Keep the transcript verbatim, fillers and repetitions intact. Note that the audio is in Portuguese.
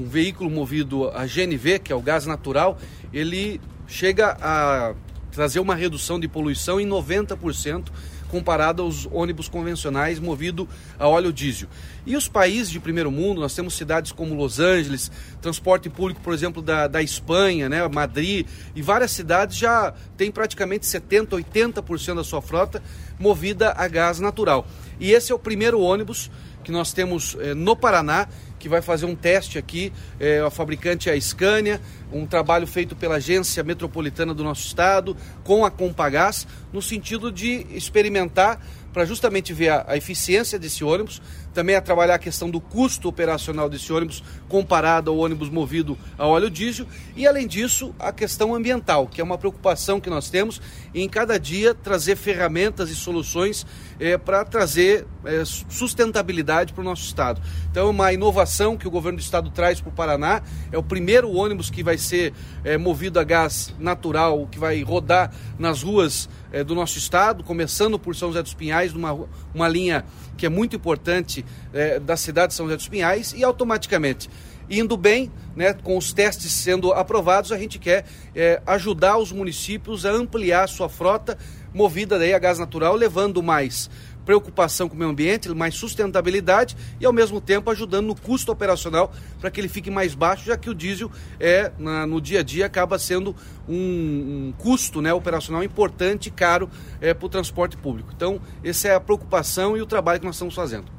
veículo movido a G N V, que é o gás natural, ele chega a trazer uma redução de poluição em noventa por cento comparado aos ônibus convencionais movidos a óleo diesel. E os países de primeiro mundo, nós temos cidades como Los Angeles, transporte público, por exemplo, da, da Espanha, né, Madrid, e várias cidades já têm praticamente setenta, oitenta por cento da sua frota movida a gás natural. E esse é o primeiro ônibus que nós temos eh, no Paraná, que vai fazer um teste aqui, é, a fabricante é a Scania, um trabalho feito pela Agência Metropolitana do nosso estado, com a Compagás, no sentido de experimentar, para justamente ver a, a eficiência desse ônibus, também a trabalhar a questão do custo operacional desse ônibus comparado ao ônibus movido a óleo diesel e, além disso, a questão ambiental, que é uma preocupação que nós temos em cada dia trazer ferramentas e soluções é, para trazer é, sustentabilidade para o nosso estado. Então, uma inovação que o governo do estado traz para o Paraná, é o primeiro ônibus que vai ser é, movido a gás natural, que vai rodar nas ruas é, do nosso estado, começando por São José dos Pinhais, numa uma linha que é muito importante é, da cidade de São José dos Pinhais, e automaticamente, indo bem, né, com os testes sendo aprovados, a gente quer é, ajudar os municípios a ampliar a sua frota movida daí a gás natural, levando mais preocupação com o meio ambiente, mais sustentabilidade e, ao mesmo tempo, ajudando no custo operacional para que ele fique mais baixo, já que o diesel é, na, no dia a dia acaba sendo um, um custo, né, operacional importante e caro é, para o transporte público. Então, essa é a preocupação e o trabalho que nós estamos fazendo.